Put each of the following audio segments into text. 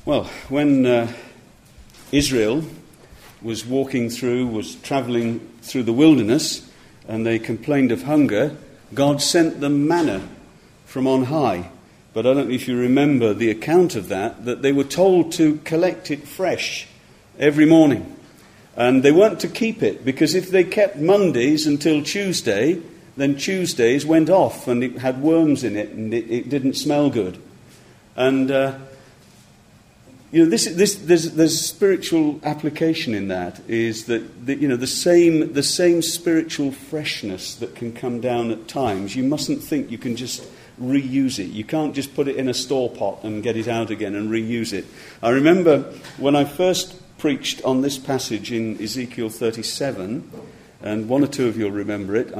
Well, when Israel was travelling through the wilderness, and they complained of hunger, God sent them manna from on high. But I don't know if you remember the account of that they were told to collect it fresh every morning. And they weren't to keep it, because if they kept Mondays until Tuesday, then Tuesdays went off and it had worms in it and it didn't smell good. And there's spiritual application in that. Is that the same spiritual freshness that can come down at times. You mustn't think you can just reuse it. You can't just put it in a store pot and get it out again and reuse it. I remember when I first preached on this passage in Ezekiel 37, and one or two of you will remember it.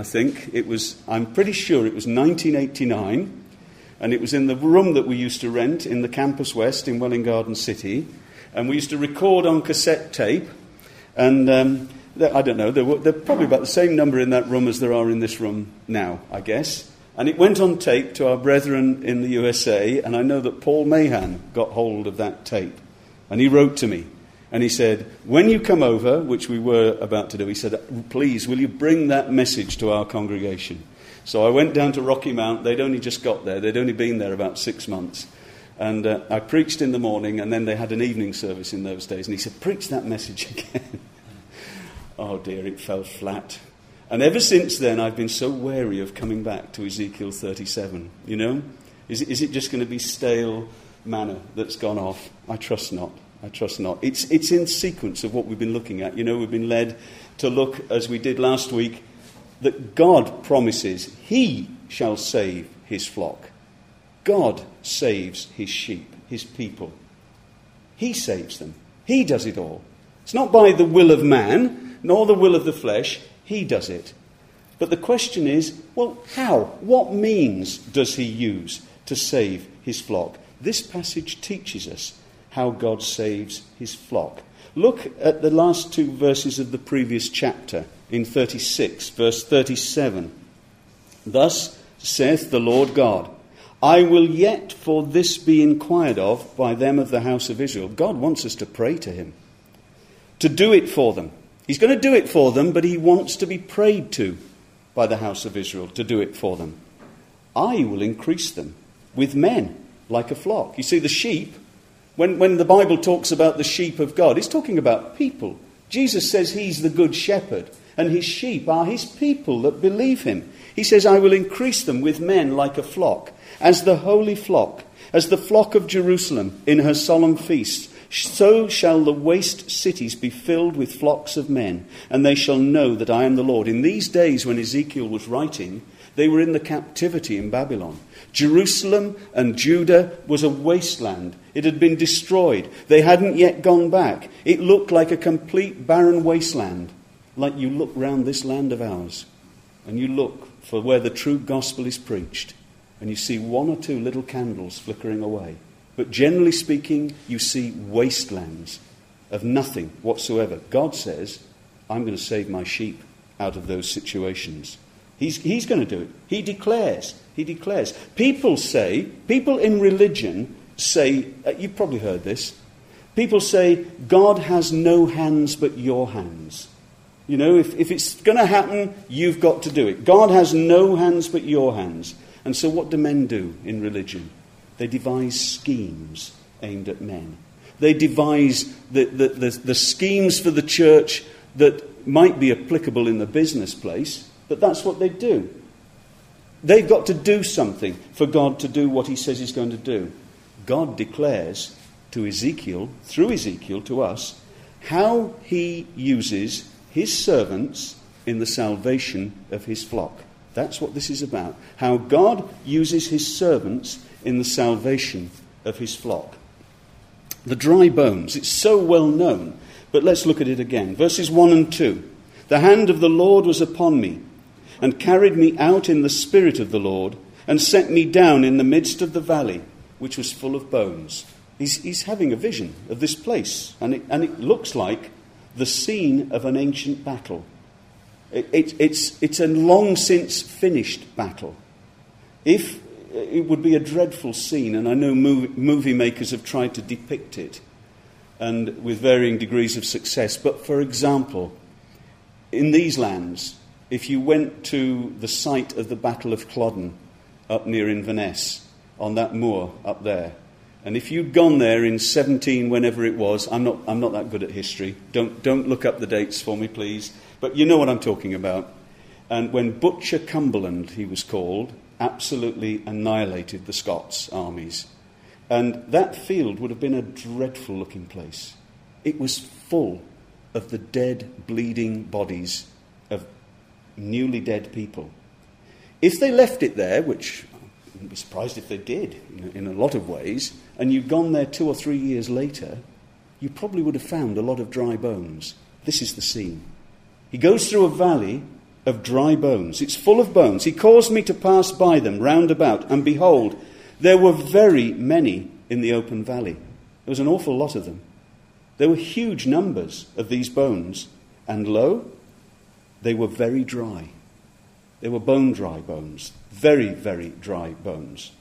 I'm pretty sure it was 1989. And it was in the room that we used to rent in the Campus West in Welwyn Garden City. And we used to record on cassette tape. And I don't know, there are probably about the same number in that room as there are in this room now, I guess. And it went on tape to our brethren in the USA. And I know that Paul Mahan got hold of that tape. And he wrote to me. And he said, when you come over, which we were about to do, he said, please, will you bring that message to our congregation? So I went down to Rocky Mount. They'd only just got there. They'd only been there about 6 months. And I preached in the morning, and then they had an evening service in those days. And he said, preach that message again. Oh dear, it fell flat. And ever since then, I've been so wary of coming back to Ezekiel 37. You know? Is it just going to be stale manna that's gone off? I trust not. It's in sequence of what we've been looking at. We've been led to look, as we did last week, that God promises He shall save His flock. God saves His sheep, His people. He saves them. He does it all. It's not by the will of man, nor the will of the flesh. He does it. But the question is, well, how? What means does He use to save His flock? This passage teaches us how God saves His flock. Look at the last two verses of the previous chapter. In 36, verse 37, thus saith the Lord God, I will yet for this be inquired of by them of the house of Israel. God wants us to pray to Him, to do it for them. He's going to do it for them, but He wants to be prayed to by the house of Israel to do it for them. I will increase them with men like a flock. You see, the sheep, when the Bible talks about the sheep of God, it's talking about people. Jesus says He's the good shepherd. And His sheep are His people that believe Him. He says, I will increase them with men like a flock, as the holy flock, as the flock of Jerusalem in her solemn feasts. So shall the waste cities be filled with flocks of men, and they shall know that I am the Lord. In these days when Ezekiel was writing, they were in the captivity in Babylon. Jerusalem and Judah was a wasteland. It had been destroyed. They hadn't yet gone back. It looked like a complete barren wasteland. Like you look round this land of ours and you look for where the true gospel is preached and you see one or two little candles flickering away. But generally speaking, you see wastelands of nothing whatsoever. God says, I'm going to save my sheep out of those situations. He's going to do it. He declares. People in religion say, you've probably heard this, people say, God has no hands but your hands. If it's going to happen, you've got to do it. God has no hands but your hands. And so what do men do in religion? They devise schemes aimed at men. They devise the schemes for the church that might be applicable in the business place, but that's what they do. They've got to do something for God to do what He says He's going to do. God declares to Ezekiel, through Ezekiel to us, how He uses His servants in the salvation of His flock. That's what this is about. How God uses His servants in the salvation of His flock. The dry bones, it's so well known, but let's look at it again. Verses 1 and 2. The hand of the Lord was upon me, and carried me out in the spirit of the Lord, and set me down in the midst of the valley, which was full of bones. He's having a vision of this place, and it looks like the scene of an ancient battle. It's a long since finished battle. If it would be a dreadful scene, and I know movie makers have tried to depict it, and with varying degrees of success. But for example, in these lands, if you went to the site of the Battle of Culloden up near Inverness, on that moor up there, and if you'd gone there in 17, whenever it was, I'm not that good at history. Don't look up the dates for me, please. But you know what I'm talking about. And when Butcher Cumberland, he was called, absolutely annihilated the Scots armies. And that field would have been a dreadful-looking place. It was full of the dead, bleeding bodies of newly dead people. If they left it there, which I wouldn't be surprised if they did in a lot of ways, and you'd gone there 2 or 3 years later, you probably would have found a lot of dry bones. This is the scene. He goes through a valley of dry bones. It's full of bones. He caused me to pass by them round about, and behold, there were very many in the open valley. There was an awful lot of them. There were huge numbers of these bones, and lo, they were very dry. They were bone-dry bones. Very, very dry bones.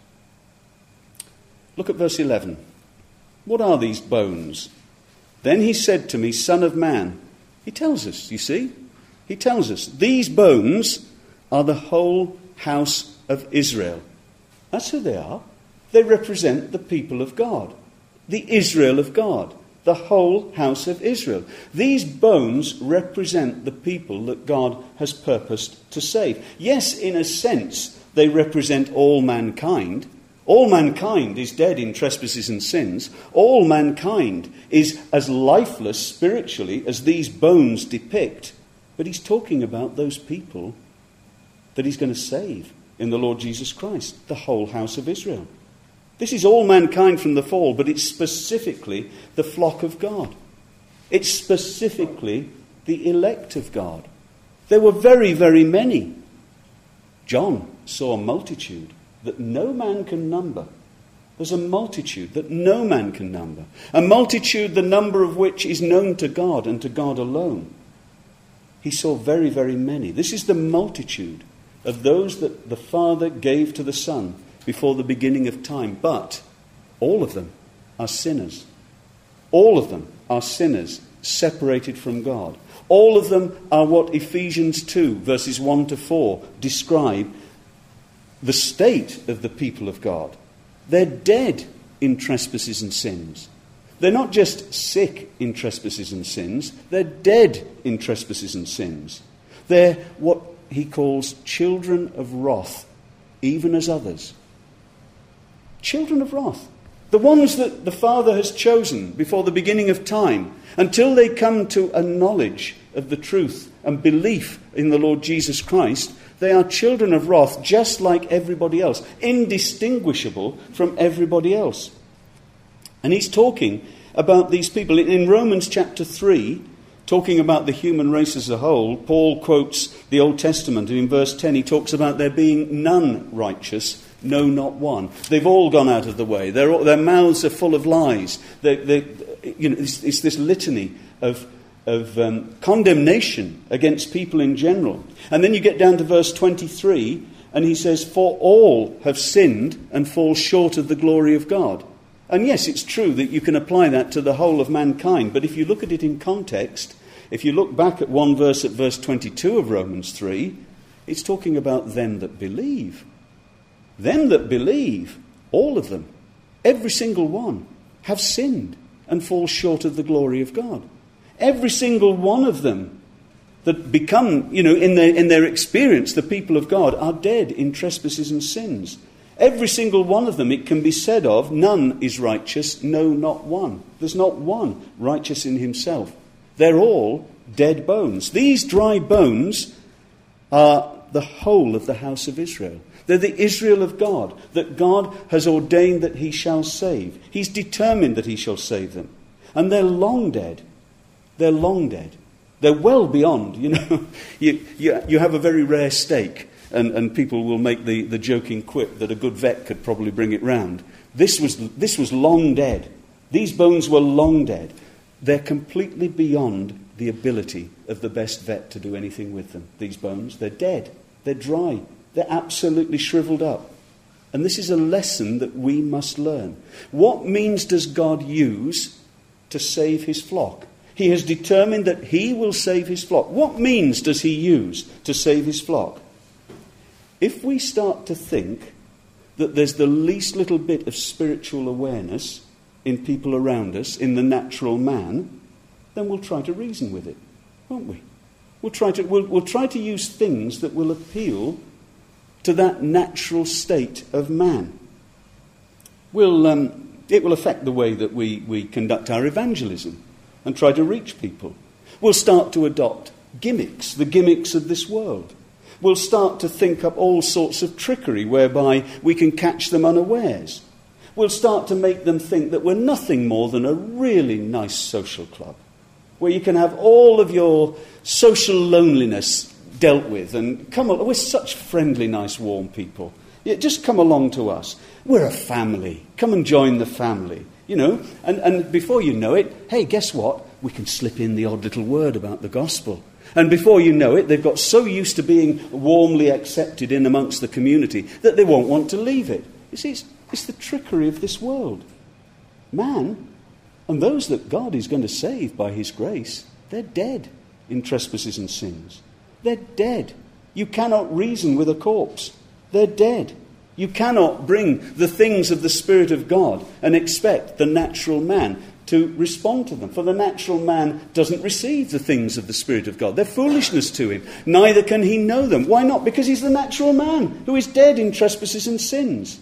Look at verse 11. What are these bones? Then he said to me, Son of man. He tells us, you see. He tells us, these bones are the whole house of Israel. That's who they are. They represent the people of God. The Israel of God. The whole house of Israel. These bones represent the people that God has purposed to save. Yes, in a sense, they represent all mankind. All mankind is dead in trespasses and sins. All mankind is as lifeless spiritually as these bones depict. But he's talking about those people that he's going to save in the Lord Jesus Christ, the whole house of Israel. This is all mankind from the fall, but it's specifically the flock of God. It's specifically the elect of God. There were very, very many. John saw a multitude that no man can number. There's a multitude that no man can number. A multitude, the number of which is known to God and to God alone. He saw very, very many. This is the multitude of those that the Father gave to the Son before the beginning of time. But all of them are sinners. All of them are sinners separated from God. All of them are what Ephesians 2, verses 1 to 4 describe the state of the people of God. They're dead in trespasses and sins. They're not just sick in trespasses and sins, they're dead in trespasses and sins. They're what he calls children of wrath, even as others. Children of wrath. The ones that the Father has chosen before the beginning of time, until they come to a knowledge of the truth and belief in the Lord Jesus Christ, they are children of wrath just like everybody else, indistinguishable from everybody else. And he's talking about these people. In Romans chapter 3, talking about the human race as a whole, Paul quotes the Old Testament, and in verse 10 he talks about there being none righteous, no, not one. They've all gone out of the way. Their mouths are full of lies. It's this litany of condemnation against people in general. And then you get down to verse 23, and he says, For all have sinned and fall short of the glory of God. And yes, it's true that you can apply that to the whole of mankind, but if you look at it in context, if you look back at one verse, at verse 22 of Romans 3, it's talking about them that believe. Them that believe, all of them, every single one, have sinned and fall short of the glory of God. Every single one of them that become, in their experience, the people of God, are dead in trespasses and sins. Every single one of them, it can be said of, none is righteous, no, not one. There's not one righteous in himself. They're all dead bones. These dry bones are the whole of the house of Israel. They're the Israel of God, that God has ordained that he shall save. He's determined that he shall save them. And they're long dead. They're long dead. They're well beyond, you have a very rare steak, and people will make the joking quip that a good vet could probably bring it round. This was long dead. These bones were long dead. They're completely beyond the ability of the best vet to do anything with them, these bones. They're dead. They're dry. They're absolutely shriveled up. And this is a lesson that we must learn. What means does God use to save his flock? He has determined that he will save his flock. What means does he use to save his flock? If we start to think that there's the least little bit of spiritual awareness in people around us, in the natural man, then we'll try to reason with it, won't we? We'll try to use things that will appeal to that natural state of man. It will affect the way that we conduct our evangelism and try to reach people. We'll start to adopt gimmicks, the gimmicks of this world. We'll start to think up all sorts of trickery whereby we can catch them unawares. We'll start to make them think that we're nothing more than a really nice social club, where you can have all of your social loneliness dealt with. And come on, we're such friendly, nice, warm people. Yeah, just come along to us. We're a family. Come and join the family. You know, and before you know it, hey, guess what? We can slip in the odd little word about the gospel. And before you know it, they've got so used to being warmly accepted in amongst the community that they won't want to leave it. You see, it's the trickery of this world. Man, and those that God is going to save by his grace, they're dead in trespasses and sins. They're dead. You cannot reason with a corpse. They're dead. You cannot bring the things of the Spirit of God and expect the natural man to respond to them. For the natural man doesn't receive the things of the Spirit of God. They're foolishness to him. Neither can he know them. Why not? Because he's the natural man who is dead in trespasses and sins.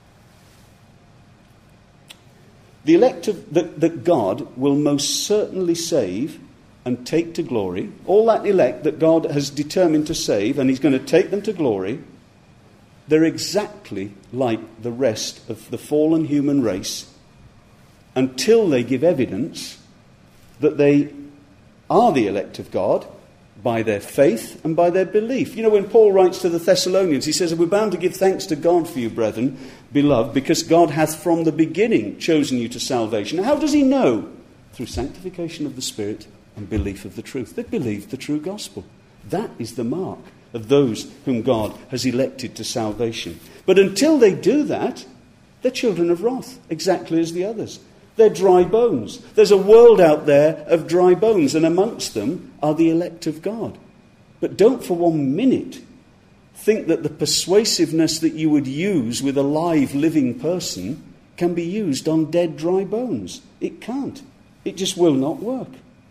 The elect that God will most certainly save and take to glory, all that elect that God has determined to save, and he's going to take them to glory, they're exactly like the rest of the fallen human race until they give evidence that they are the elect of God by their faith and by their belief. You know, when Paul writes to the Thessalonians, he says, we're bound to give thanks to God for you, brethren, beloved, because God hath from the beginning chosen you to salvation. How does he know? Through sanctification of the Spirit and belief of the truth. They believed the true gospel. That is the mark of those whom God has elected to salvation. But until they do that, they're children of wrath, exactly as the others. They're dry bones. There's a world out there of dry bones, and amongst them are the elect of God. But don't for 1 minute think that the persuasiveness that you would use with a live, living person can be used on dead, dry bones. It can't. It just will not work.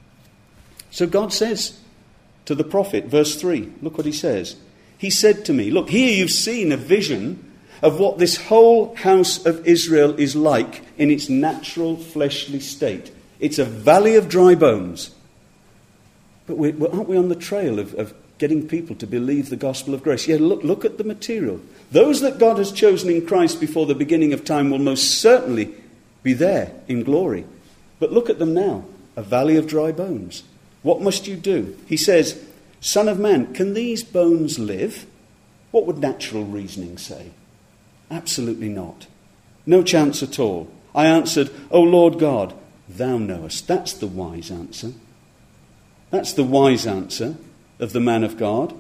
So God says to the prophet, verse 3, look what he says. He said to me, look, here you've seen a vision of what this whole house of Israel is like in its natural fleshly state. It's a valley of dry bones. But aren't we on the trail of getting people to believe the gospel of grace? Yeah, look at the material. Those that God has chosen in Christ before the beginning of time will most certainly be there in glory. But look at them now, a valley of dry bones. What must you do? He says, Son of man, can these bones live? What would natural reasoning say? Absolutely not. No chance at all. I answered, O Lord God, thou knowest. That's the wise answer. That's the wise answer of the man of God.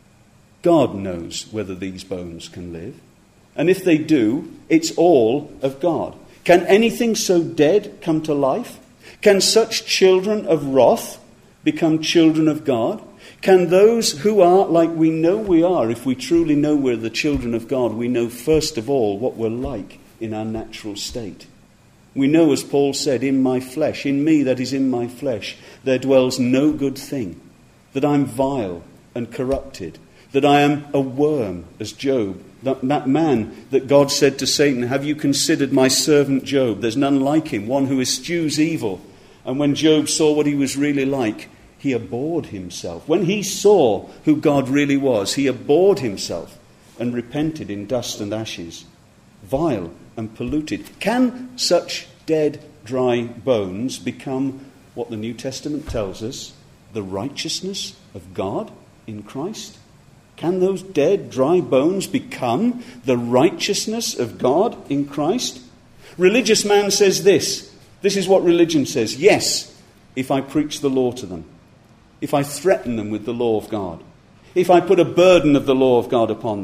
God knows whether these bones can live. And if they do, it's all of God. Can anything so dead come to life? Can such children of wrath become children of God? Can those who are like we know we are, if we truly know we're the children of God, we know first of all what we're like in our natural state. We know, as Paul said, in my flesh, in me that is in my flesh, there dwells no good thing, that I'm vile and corrupted, that I am a worm, as Job, that man that God said to Satan, have you considered my servant Job? There's none like him, one who eschews evil. And when Job saw what he was really like, he abhorred himself. When he saw who God really was, he abhorred himself and repented in dust and ashes. Vile and polluted. Can such dead, dry bones become what the New Testament tells us, the righteousness of God in Christ? Can those dead, dry bones become the righteousness of God in Christ? Religious man says this. This is what religion says. Yes, if I preach the law to them. If I threaten them with the law of God. If I put a burden of the law of God upon them.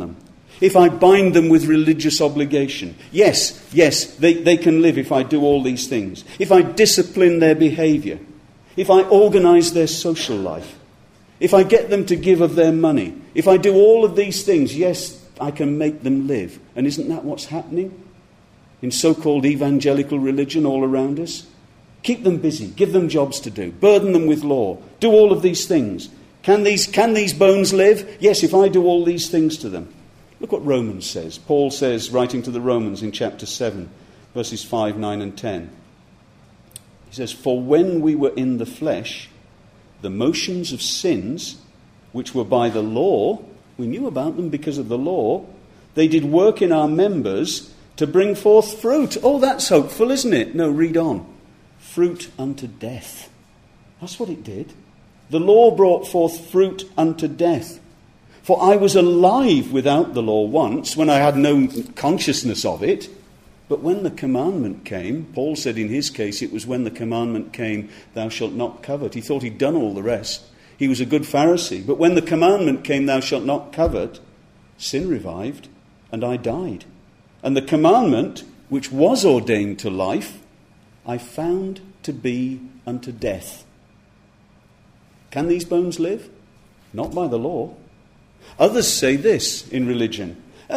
if I bind them with religious obligation, yes, they can live if I do all these things. If I discipline their behaviour, if I organise their social life, if I get them to give of their money, if I do all of these things, yes, I can make them live. And isn't that what's happening in so-called evangelical religion all around us? Keep them busy, give them jobs to do, burden them with law, do all of these things. Can these bones live? Yes, if I do all these things to them. Look what Romans says. Paul says, writing to the Romans in chapter 7, verses 5, 9 and 10. He says, "For when we were in the flesh, the motions of sins, which were by the law," we knew about them because of the law, "they did work in our members to bring forth fruit." Oh, that's hopeful, isn't it? No, read on. "Fruit unto death." That's what it did. The law brought forth fruit unto death. "For I was alive without the law once, when I had no consciousness of it. But when the commandment came," Paul said in his case it was when the commandment came, "Thou shalt not covet." He thought he'd done all the rest. He was a good Pharisee. But when the commandment came, "Thou shalt not covet," sin revived, and I died. And the commandment, which was ordained to life, I found to be unto death. Can these bones live? Not by the law. Others say this in religion.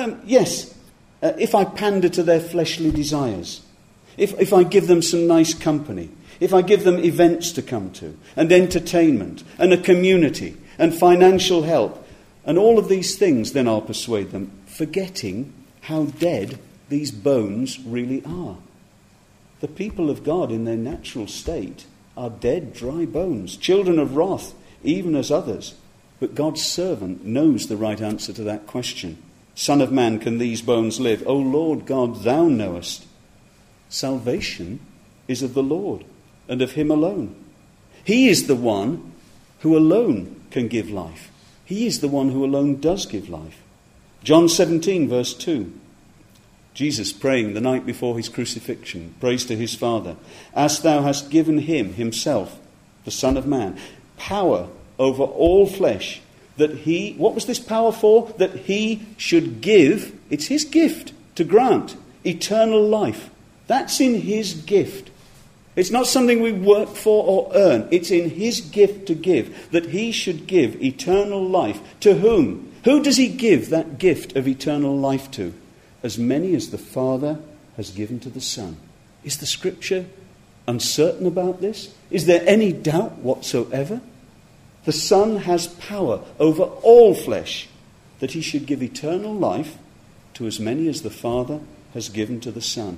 If I pander to their fleshly desires, if I give them some nice company, if I give them events to come to, and entertainment, and a community, and financial help, and all of these things, then I'll persuade them, forgetting how dead these bones really are. The people of God in their natural state are dead, dry bones, children of wrath, even as others. But God's servant knows the right answer to that question. "Son of man, can these bones live? O Lord God, thou knowest." Salvation is of the Lord and of him alone. He is the one who alone can give life. He is the one who alone does give life. John 17, verse 2. Jesus, praying the night before his crucifixion, prays to his Father, "As thou hast given him, himself, the Son of Man, power over all flesh, that he," what was this power for? "That he should give," it's his gift to grant, "eternal life." That's in his gift. It's not something we work for or earn. It's in his gift to give, that he should give eternal life. To whom? Who does he give that gift of eternal life to? As many as the Father has given to the Son. Is the Scripture uncertain about this? Is there any doubt whatsoever? The Son has power over all flesh, that he should give eternal life to as many as the Father has given to the Son.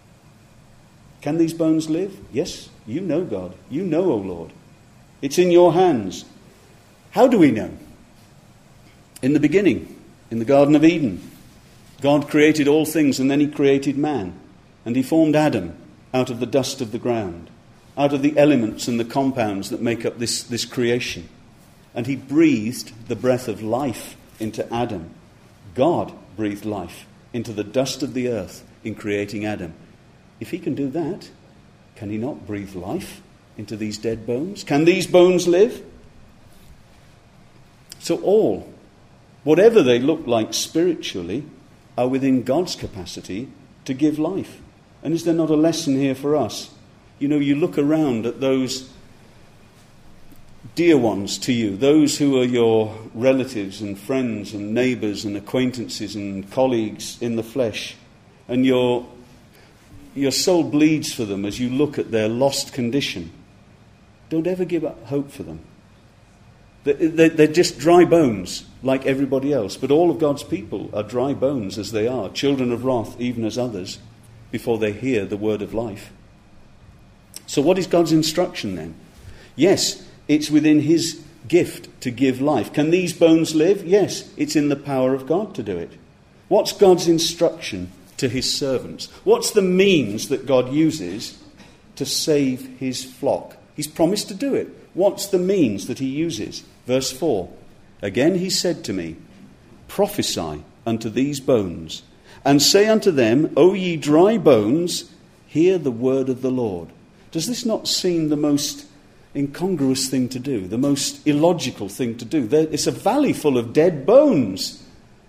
Can these bones live? Yes, you know, God. You know, O Lord. It's in your hands. How do we know? In the beginning, in the Garden of Eden, God created all things, and then he created man. And he formed Adam out of the dust of the ground, out of the elements and the compounds that make up this creation. And he breathed the breath of life into Adam. God breathed life into the dust of the earth in creating Adam. If he can do that, can he not breathe life into these dead bones? Can these bones live? So all, whatever they look like spiritually, are within God's capacity to give life. And is there not a lesson here for us? You know, you look around at those dear ones to you, those who are your relatives and friends and neighbours and acquaintances and colleagues in the flesh, and your soul bleeds for them as you look at their lost condition. Don't ever give up hope for them. They're just dry bones like everybody else. But all of God's people are dry bones as they are, children of wrath even as others, before they hear the word of life. So what is God's instruction then? Yes, it's within his gift to give life. Can these bones live? Yes, it's in the power of God to do it. What's God's instruction to his servants? What's the means that God uses to save his flock? He's promised to do it. What's the means that he uses? Verse 4. Again he said to me, "Prophesy unto these bones, and say unto them, O ye dry bones, hear the word of the Lord." Does this not seem the most incongruous thing to do, the most illogical thing to do? It's a valley full of dead bones.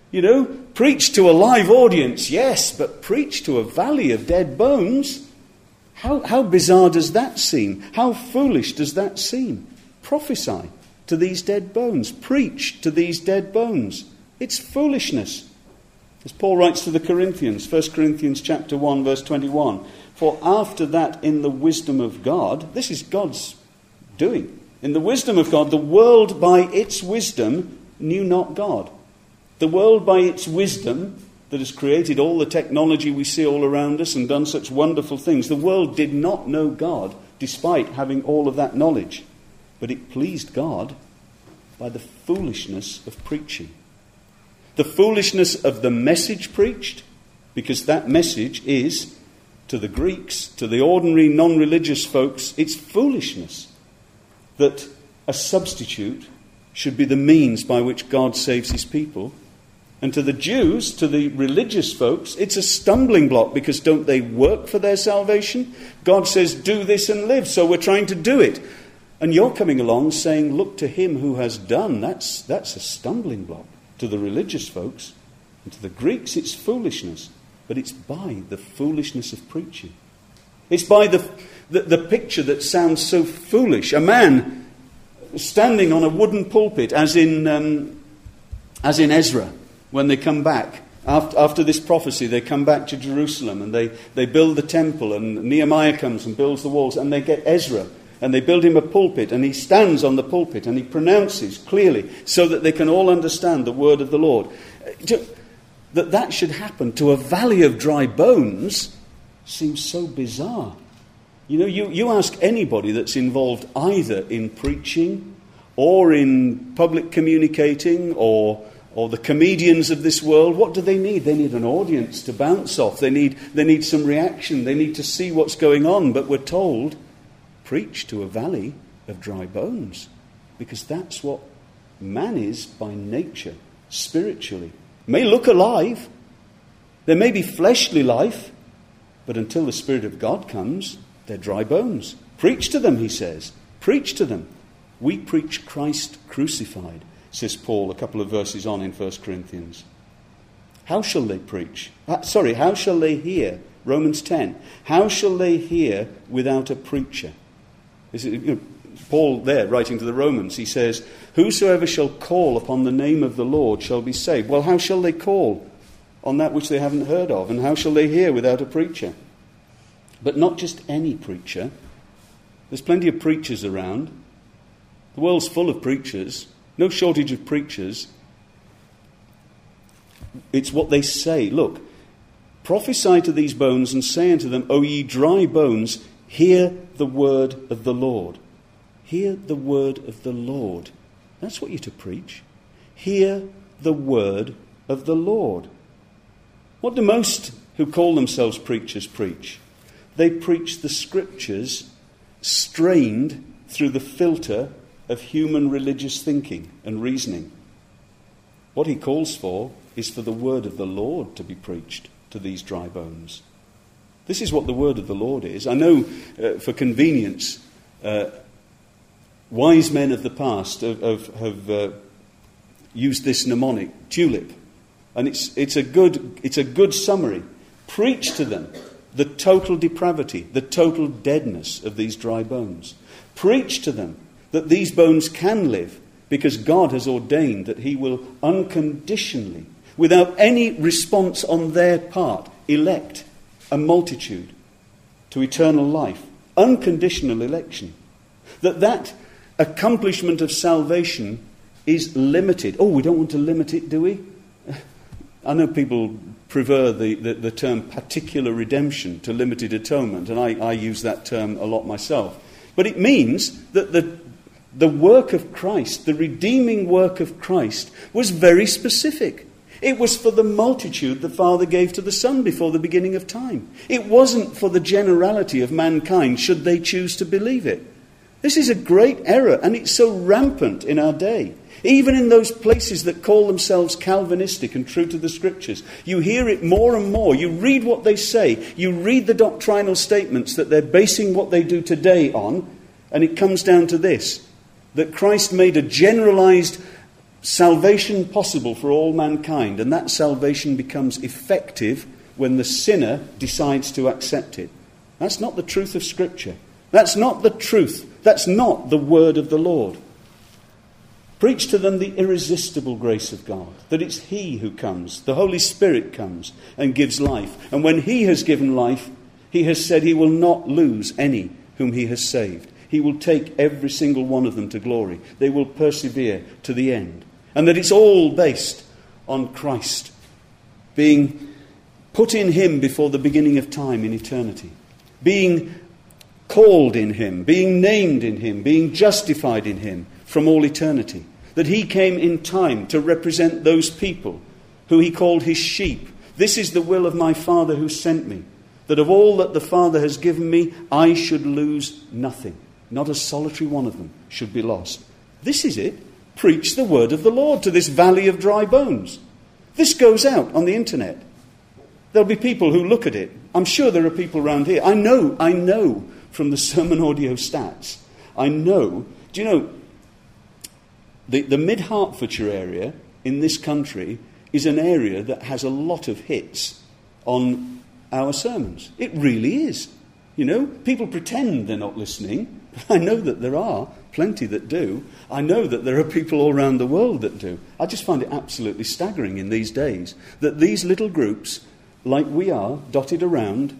You know, preach to a live audience, yes, but preach to a valley of dead bones. How bizarre does that seem? How foolish does that seem? Prophesy to these dead bones. Preach to these dead bones. It's foolishness. As Paul writes to the Corinthians, 1 Corinthians chapter 1, verse 21, for after that in the wisdom of God, this is God's doing. In the wisdom of God, the world by its wisdom knew not God. The world by its wisdom that has created all the technology we see all around us and done such wonderful things, the world did not know God despite having all of that knowledge. But it pleased God by the foolishness of preaching. The foolishness of the message preached, because that message is, to the Greeks, to the ordinary non-religious folks, it's foolishness that a substitute should be the means by which God saves his people. And to the Jews, to the religious folks, it's a stumbling block, because don't they work for their salvation? God says, do this and live, so we're trying to do it. And you're coming along saying, look to him who has done. That's a stumbling block to the religious folks. And to the Greeks, it's foolishness. But it's by the foolishness of preaching. It's by the picture that sounds so foolish. A man standing on a wooden pulpit, as in Ezra, when they come back. After this prophecy, they come back to Jerusalem and they build the temple, and Nehemiah comes and builds the walls, and they get Ezra and they build him a pulpit, and he stands on the pulpit and he pronounces clearly so that they can all understand the word of the Lord. That should happen to a valley of dry bones seems so bizarre. You know, you ask anybody that's involved either in preaching or in public communicating or the comedians of this world, what do they need? They need an audience to bounce off. They need some reaction. They need to see what's going on. But we're told, preach to a valley of dry bones, because that's what man is by nature, spiritually. May look alive. There may be fleshly life, but until the Spirit of God comes, they're dry bones. Preach to them, he says. Preach to them. We preach Christ crucified, says Paul a couple of verses on in 1 Corinthians. How shall they preach? How shall they hear? Romans 10. How shall they hear without a preacher? Paul there, writing to the Romans, he says, whosoever shall call upon the name of the Lord shall be saved. Well, how shall they call on that which they haven't heard of? And how shall they hear without a preacher? But not just any preacher. There's plenty of preachers around. The world's full of preachers. No shortage of preachers. It's what they say. Look, prophesy to these bones and say unto them, O ye dry bones, hear the word of the Lord. Hear the word of the Lord. That's what you're to preach. Hear the word of the Lord. What do most who call themselves preachers preach? They preach the scriptures strained through the filter of human religious thinking and reasoning. What he calls for is for the word of the Lord to be preached to these dry bones. This is what the word of the Lord is. I know for convenience, wise men of the past have used this mnemonic, TULIP. And it's a good summary. Preach to them the total depravity, the total deadness of these dry bones. Preach to them that these bones can live, because God has ordained that he will unconditionally, without any response on their part, elect a multitude to eternal life. Unconditional election. That accomplishment of salvation is limited. Oh, we don't want to limit it, do we? I know people prefer the term particular redemption to limited atonement, and I use that term a lot myself. But it means that the work of Christ, the redeeming work of Christ, was very specific. It was for the multitude the Father gave to the Son before the beginning of time. It wasn't for the generality of mankind, should they choose to believe it. This is a great error, and it's so rampant in our day. Even in those places that call themselves Calvinistic and true to the Scriptures, you hear it more and more. You read what they say. You read the doctrinal statements that they're basing what they do today on, and it comes down to this, that Christ made a generalized salvation possible for all mankind, and that salvation becomes effective when the sinner decides to accept it. That's not the truth of Scripture. That's not the truth. That's not the word of the Lord. Preach to them the irresistible grace of God, that it's He who comes, the Holy Spirit comes and gives life. And when He has given life, He has said He will not lose any whom He has saved. He will take every single one of them to glory. They will persevere to the end. And that it's all based on Christ being put in Him before the beginning of time in eternity, being called in Him, being named in Him, being justified in Him from all eternity. That He came in time to represent those people who He called His sheep. This is the will of my Father who sent me, that of all that the Father has given me, I should lose nothing. Not a solitary one of them should be lost. This is it. Preach the word of the Lord to this valley of dry bones. This goes out on the internet. There'll be people who look at it. I'm sure there are people around here. I know from the sermon audio stats. I know. Do you know, the mid-Hertfordshire area in this country is an area that has a lot of hits on our sermons. It really is. You know, people pretend they're not listening. I know that there are plenty that do. I know that there are people all around the world that do. I just find it absolutely staggering in these days that these little groups, like we are, dotted around,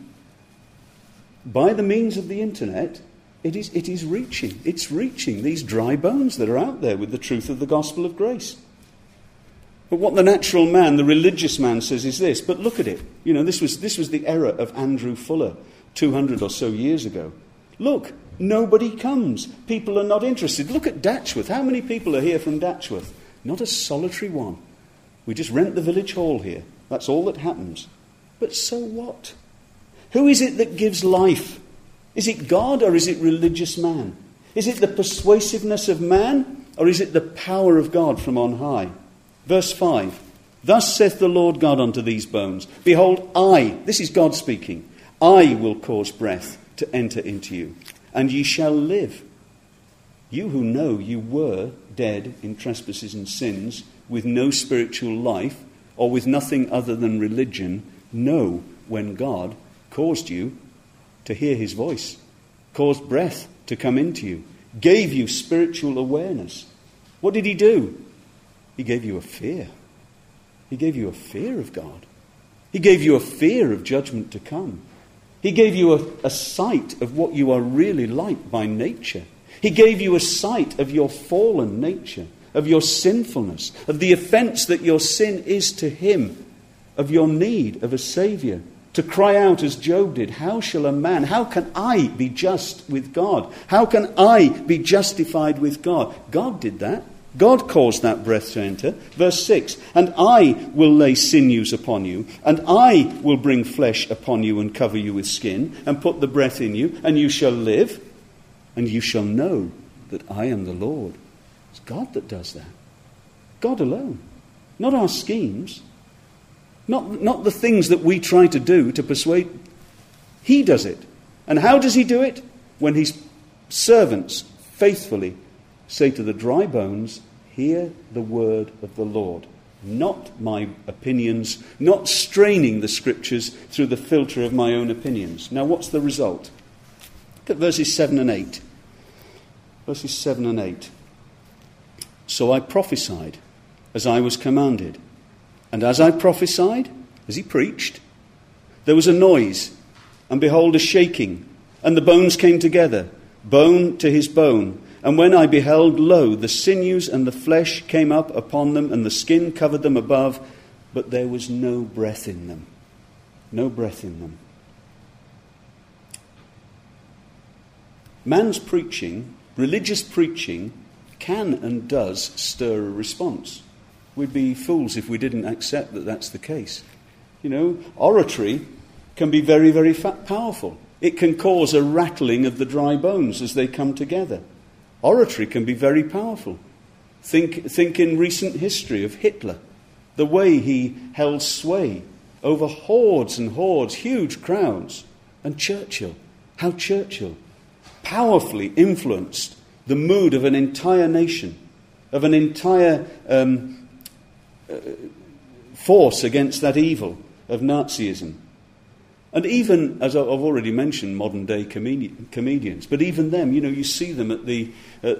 by the means of the internet, it is reaching. It's reaching these dry bones that are out there with the truth of the gospel of grace. But what the natural man, the religious man, says is this. But look at it. You know, this was the error of Andrew Fuller 200 or so years ago. Look, nobody comes. People are not interested. Look at Datchworth. How many people are here from Datchworth? Not a solitary one. We just rent the village hall here. That's all that happens. But so what? Who is it that gives life? Is it God or is it religious man? Is it the persuasiveness of man or is it the power of God from on high? Verse 5. Thus saith the Lord God unto these bones, behold, this is God speaking, I will cause breath to enter into you, and ye shall live. You who know you were dead in trespasses and sins, with no spiritual life, or with nothing other than religion, know when God caused you to hear His voice, caused breath to come into you, gave you spiritual awareness. What did He do? He gave you a fear. He gave you a fear of God. He gave you a fear of judgment to come. He gave you a sight of what you are really like by nature. He gave you a sight of your fallen nature, of your sinfulness, of the offence that your sin is to Him, of your need of a Saviour. To cry out as Job did, how can I be just with God? How can I be justified with God? God did that. God caused that breath to enter. Verse 6, and I will lay sinews upon you, and I will bring flesh upon you and cover you with skin, and put the breath in you, and you shall live, and you shall know that I am the Lord. It's God that does that. God alone. Not our schemes. Not the things that we try to do to persuade. He does it. And how does He do it? When His servants faithfully say to the dry bones, hear the word of the Lord. Not my opinions, not straining the Scriptures through the filter of my own opinions. Now what's the result? Look at verses 7 and 8. Verses 7 and 8. So I prophesied as I was commanded. And as I prophesied, as he preached, there was a noise, and behold, a shaking, and the bones came together, bone to his bone. And when I beheld, lo, the sinews and the flesh came up upon them, and the skin covered them above, but there was no breath in them. No breath in them. Man's preaching, religious preaching, can and does stir a response. We'd be fools if we didn't accept that that's the case. You know, oratory can be very, very powerful. It can cause a rattling of the dry bones as they come together. Oratory can be very powerful. Think in recent history of Hitler, the way he held sway over hordes and hordes, huge crowds. And Churchill, how Churchill powerfully influenced the mood of an entire nation of an entire force against that evil of Nazism. And even, as I've already mentioned, modern-day comedians. But even them, you see them at the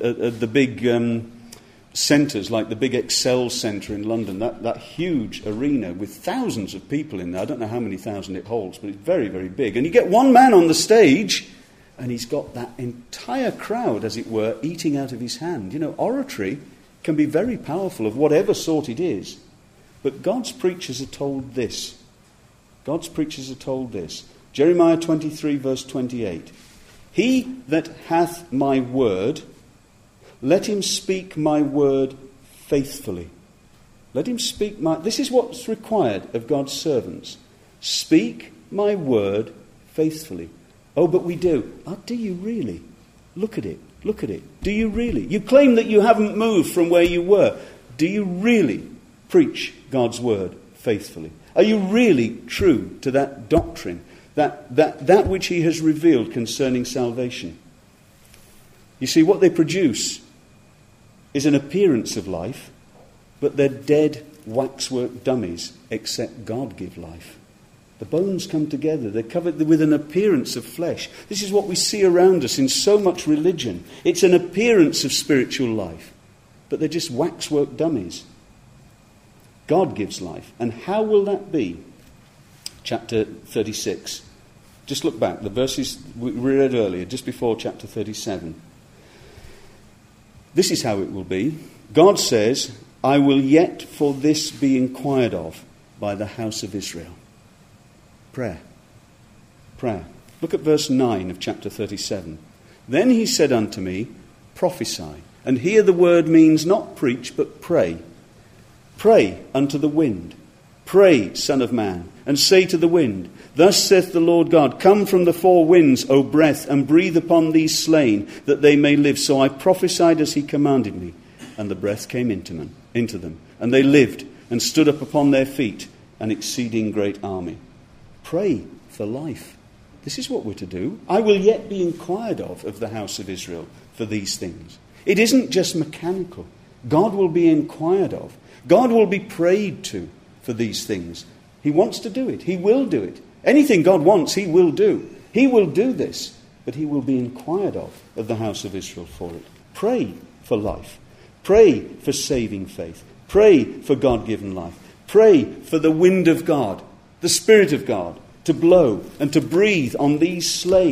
big centres, like the big Excel Centre in London, that huge arena with thousands of people in there. I don't know how many thousand it holds, but it's very, very big. And you get one man on the stage, and he's got that entire crowd, as it were, eating out of his hand. Oratory can be very powerful, of whatever sort it is. But God's preachers are told this. God's preachers are told this. Jeremiah 23, verse 28. He that hath my word, let him speak my word faithfully. Let him speak my... This is what's required of God's servants. Speak my word faithfully. Oh, but we do. Oh, do you really? Look at it. Look at it. Do you really? You claim that you haven't moved from where you were. Do you really preach God's word faithfully? Are you really true to that doctrine, that which he has revealed concerning salvation? You see, what they produce is an appearance of life, but they're dead waxwork dummies, except God give life. The bones come together. They're covered with an appearance of flesh. This is what we see around us in so much religion. It's an appearance of spiritual life, but they're just waxwork dummies. God gives life. And how will that be? Chapter 36. Just look back. The verses we read earlier, just before chapter 37. This is how it will be. God says, I will yet for this be inquired of by the house of Israel. Prayer. Prayer. Look at verse 9 of chapter 37. Then he said unto me, prophesy. And here the word means not preach, but pray. Pray unto the wind. Pray, Son of Man, and say to the wind, thus saith the Lord God, come from the four winds, O breath, and breathe upon these slain, that they may live. So I prophesied as he commanded me, and the breath came into them, and they lived, and stood up upon their feet, an exceeding great army. Pray for life. This is what we're to do. I will yet be inquired of the house of Israel for these things. It isn't just mechanical. God will be inquired of. God will be prayed to for these things. He wants to do it. He will do it. Anything God wants, he will do. He will do this, but he will be inquired of the house of Israel for it. Pray for life. Pray for saving faith. Pray for God-given life. Pray for the wind of God, the Spirit of God, to blow and to breathe on these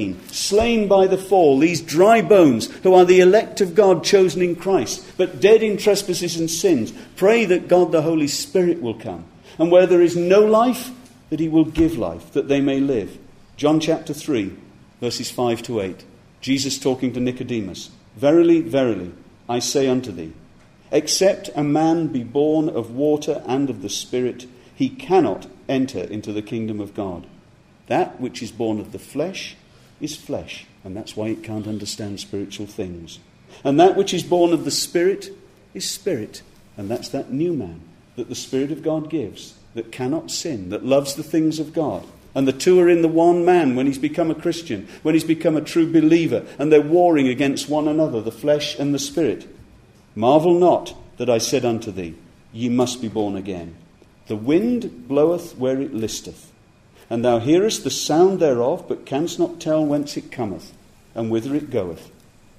slain by the fall, these dry bones who are the elect of God chosen in Christ, but dead in trespasses and sins. Pray that God the Holy Spirit will come. And where there is no life, that he will give life, that they may live. John chapter 3, verses 5 to 8. Jesus talking to Nicodemus. Verily, verily, I say unto thee, except a man be born of water and of the Spirit, he cannot enter into the kingdom of God. That which is born of the flesh is flesh, and that's why it can't understand spiritual things. And that which is born of the Spirit is spirit, and that's that new man that the Spirit of God gives, that cannot sin, that loves the things of God. And the two are in the one man when he's become a Christian, when he's become a true believer, and they're warring against one another, the flesh and the Spirit. Marvel not that I said unto thee, ye must be born again. The wind bloweth where it listeth, and thou hearest the sound thereof, but canst not tell whence it cometh, and whither it goeth.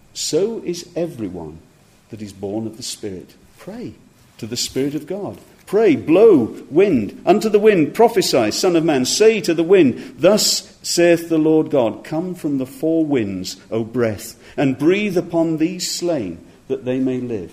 So is everyone that is born of the Spirit. Pray to the Spirit of God. Pray, blow, wind, unto the wind, prophesy, Son of Man, say to the wind, thus saith the Lord God, come from the four winds, O breath, and breathe upon these slain, that they may live.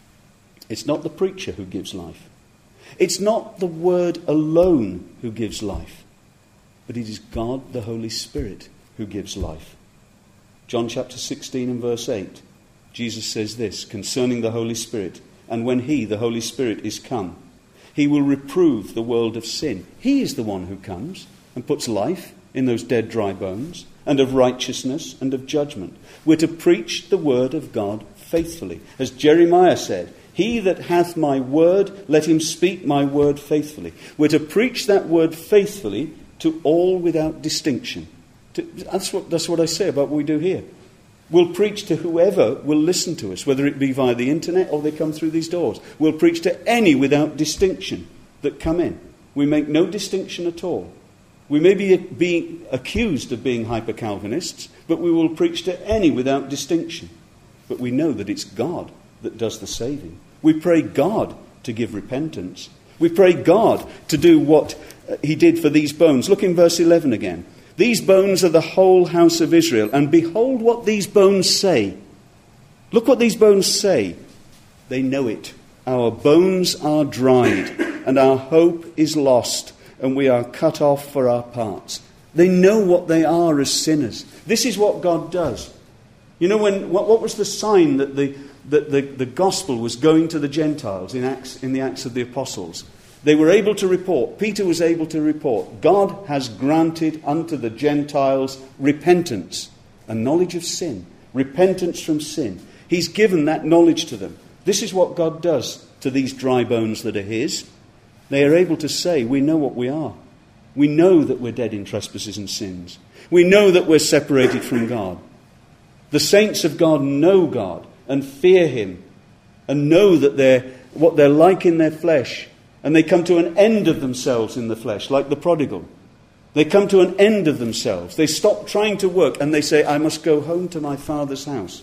It's not the preacher who gives life. It's not the word alone who gives life, but it is God, the Holy Spirit, who gives life. John chapter 16 and verse 8, Jesus says this concerning the Holy Spirit, and when he, the Holy Spirit, is come, he will reprove the world of sin. He is the one who comes and puts life in those dead, dry bones, and of righteousness and of judgment. We're to preach the word of God faithfully. As Jeremiah said, he that hath my word, let him speak my word faithfully. We're to preach that word faithfully to all without distinction. That's what I say about what we do here. We'll preach to whoever will listen to us, whether it be via the internet or they come through these doors. We'll preach to any without distinction that come in. We make no distinction at all. We may be accused of being hyper-Calvinists, but we will preach to any without distinction. But we know that it's God that does the saving. We pray God to give repentance. We pray God to do what he did for these bones. Look in verse 11 again. These bones are the whole house of Israel. And behold what these bones say. Look what these bones say. They know it. Our bones are dried, and our hope is lost, and we are cut off for our parts. They know what they are as sinners. This is what God does. You know, what was the sign that the gospel was going to the Gentiles in the Acts of the Apostles? They were able to report, Peter was able to report, God has granted unto the Gentiles repentance, a knowledge of sin, repentance from sin. He's given that knowledge to them. This is what God does to these dry bones that are his. They are able to say, we know what we are. We know that we're dead in trespasses and sins. We know that we're separated from God. The saints of God know God and fear him and know that what they're like in their flesh. And they come to an end of themselves in the flesh, like the prodigal. They come to an end of themselves. They stop trying to work and they say, I must go home to my Father's house.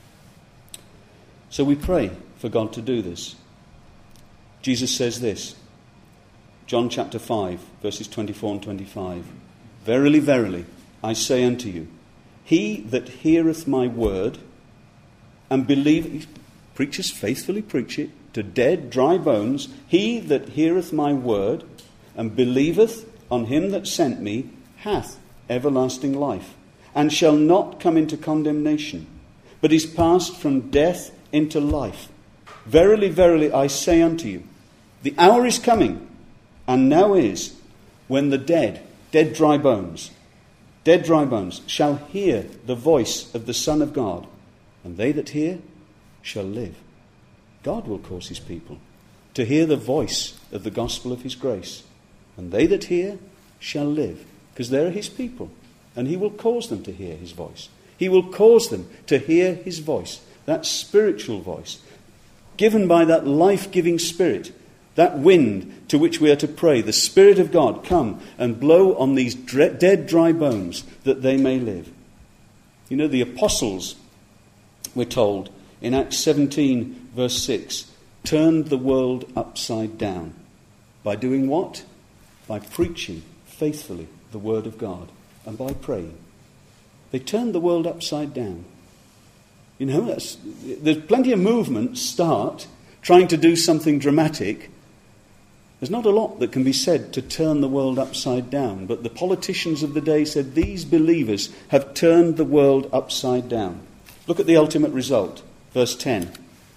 So we pray for God to do this. Jesus says this, John chapter 5, verses 24 and 25. Verily, verily, I say unto you, he that heareth my word and believeth, preachers faithfully preach it, to dead, dry bones, he that heareth my word and believeth on him that sent me hath everlasting life, and shall not come into condemnation, but is passed from death into life. Verily, verily, I say unto you, the hour is coming, and now is, when the dead dry bones, shall hear the voice of the Son of God, and they that hear shall live. God will cause his people to hear the voice of the gospel of his grace. And they that hear shall live, because they're his people. And he will cause them to hear his voice. He will cause them to hear his voice, that spiritual voice, given by that life-giving Spirit, that wind to which we are to pray, the Spirit of God, come and blow on these dead, dry bones that they may live. You know, the apostles, we're told, in Acts 17, verse 6, turned the world upside down. By doing what? By preaching faithfully the word of God and by praying. They turned the world upside down. You know, there's plenty of movements start trying to do something dramatic. There's not a lot that can be said to turn the world upside down, but the politicians of the day said these believers have turned the world upside down. Look at the ultimate result. Verse 10.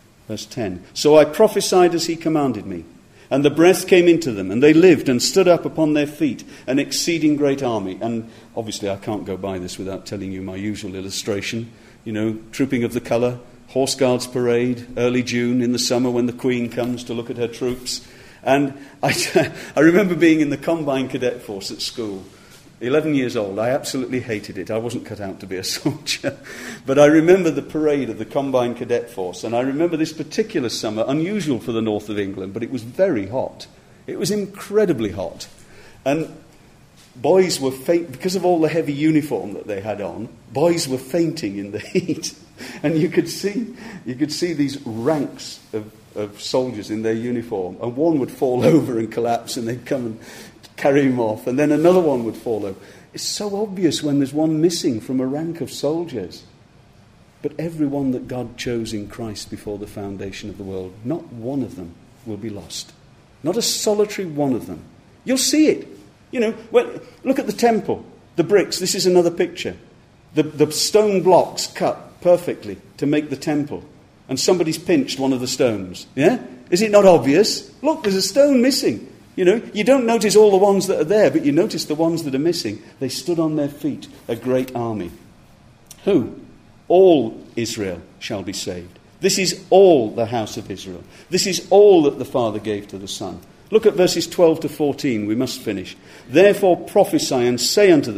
So I prophesied as he commanded me, and the breath came into them, and they lived and stood up upon their feet, an exceeding great army. And obviously I can't go by this without telling you my usual illustration. You know, trooping of the colour, Horse Guards parade, early June in the summer when the Queen comes to look at her troops. And I remember being in the Combine Cadet Force at school. 11 years old, I absolutely hated it. I wasn't cut out to be a soldier. But I remember the parade of the Combine Cadet Force, and I remember this particular summer, unusual for the north of England, but it was very hot. It was incredibly hot. And boys were faint, because of all the heavy uniform that they had on, boys were fainting in the heat. And you could see these ranks of soldiers in their uniform, and one would fall over and collapse, and they'd come and carry him off, and then another one would fall over. It's so obvious when there's one missing from a rank of soldiers. But everyone that God chose in Christ before the foundation of the world, not one of them will be lost. Not a solitary one of them. You'll see it. You know, look at the temple, the bricks. This is another picture. The stone blocks cut perfectly to make the temple. And somebody's pinched one of the stones. Yeah? Is it not obvious? Look, there's a stone missing. You know, you don't notice all the ones that are there, but you notice the ones that are missing. They stood on their feet, a great army. Who? All Israel shall be saved. This is all the house of Israel. This is all that the Father gave to the Son. Look at verses 12 to 14. We must finish. Therefore prophesy and say unto them,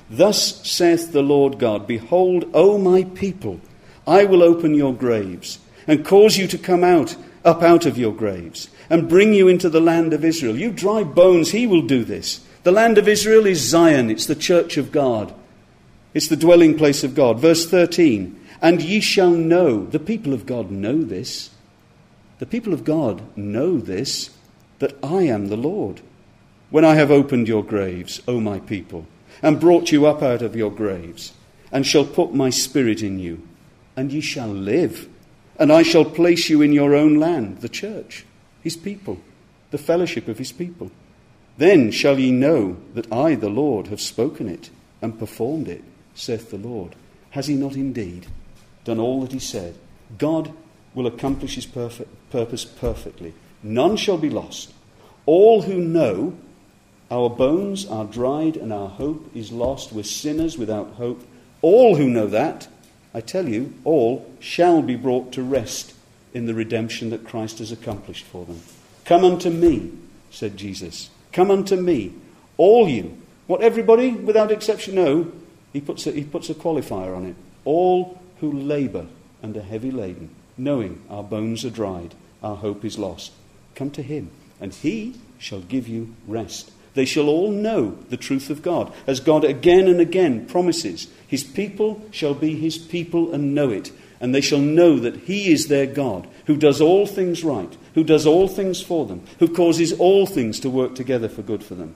Thus saith the Lord God, behold, O my people, I will open your graves, and cause you to come up out of your graves, and bring you into the land of Israel. You dry bones, he will do this. The land of Israel is Zion, it's the church of God. It's the dwelling place of God. Verse 13, and ye shall know, the people of God know this, the people of God know this, that I am the Lord, when I have opened your graves, O my people, and brought you up out of your graves, and shall put my spirit in you, and ye shall live, and I shall place you in your own land, the church, his people, the fellowship of his people. Then shall ye know that I, the Lord, have spoken it and performed it, saith the Lord. Has he not indeed done all that he said? God will accomplish his purpose perfectly. None shall be lost. All who know our bones are dried and our hope is lost, we're sinners without hope, all who know that, I tell you, all shall be brought to rest in the redemption that Christ has accomplished for them. Come unto me, said Jesus. Come unto me, all you. What, everybody, without exception? No. He puts a qualifier on it. All who labour and are heavy laden, knowing our bones are dried, our hope is lost. Come to him, and he shall give you rest. They shall all know the truth of God, as God again and again promises. His people shall be his people and know it, and they shall know that he is their God, who does all things right, who does all things for them, who causes all things to work together for good for them.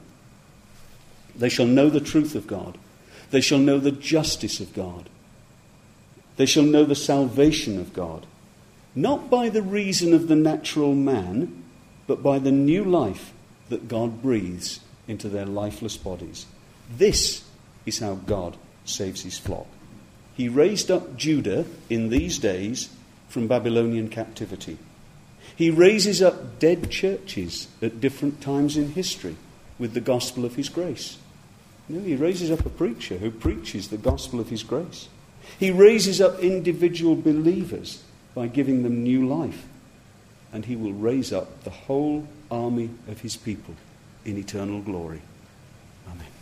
They shall know the truth of God. They shall know the justice of God. They shall know the salvation of God, not by the reason of the natural man, but by the new life that God breathes into their lifeless bodies. This is how God saves his flock. He raised up Judah in these days from Babylonian captivity. He raises up dead churches at different times in history with the gospel of his grace. He raises up a preacher who preaches the gospel of his grace. He raises up individual believers by giving them new life. And he will raise up the whole army of his people in eternal glory. Amen.